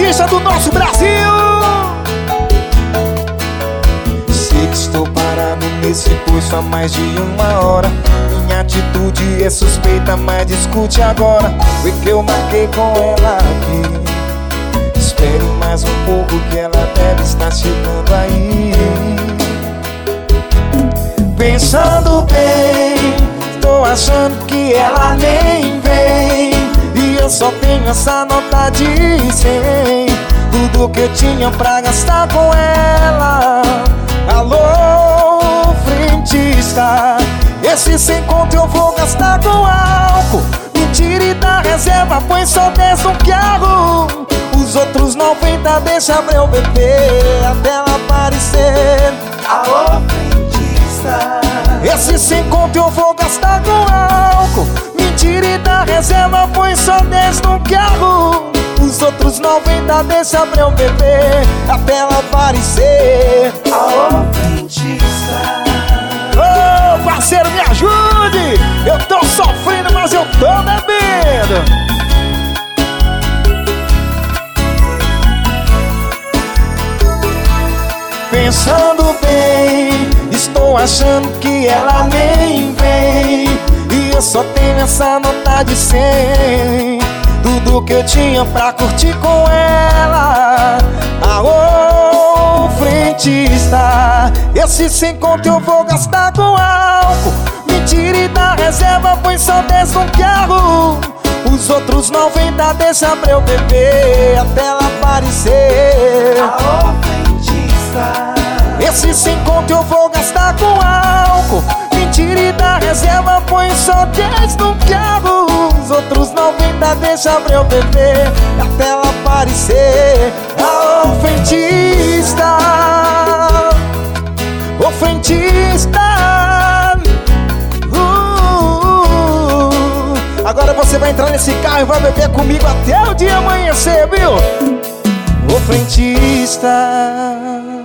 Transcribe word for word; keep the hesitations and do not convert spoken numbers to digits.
frentista do nosso Brasil. Sei que estou parado nesse posto há mais de uma hora. Minha atitude é suspeita, mas discute agora. Foi que eu marquei com ela aqui. Espere mais um pouco que ela deve estar chegando aí. Pensando bem, tô achando que ela nem vem. E eu só tenho essa nota de cem. Tudo que eu tinha pra gastar com ela. Alô, frentista, esse sem conto eu vou gastar com álcool. Me tire da reserva, põe só dez no carro. Os outros noventa deixa pra eu beber até ela aparecer. Alô, frentista, esse sem conto eu vou gastar com álcool. Me tire da reserva, põe só dez no carro. Os outros noventa deixa pra eu beber até ela aparecer. alô, frentista, Ô, oh, parceiro, me ajude. Eu tô sofrendo, mas eu tô bebendo. Pensando bem, estou achando que ela nem vem. E eu só tenho essa nota de cem. Tudo que eu tinha pra curtir com ela. Alô, frentista, esse sem conto eu vou gastar com álcool. Me tire da reserva, põe só dez no carro. Os outros noventa deixa pra eu beber até ela aparecer. alô, frentista, esse sem conto eu vou gastar com álcool. Me tire da reserva, põe só dez no carro. Os outros noventa deixa pra eu beber até ela aparecer. Alô, frentista, ô frentista, uh, Agora você vai entrar nesse carro e vai beber comigo até o dia amanhecer, viu? ô frentista.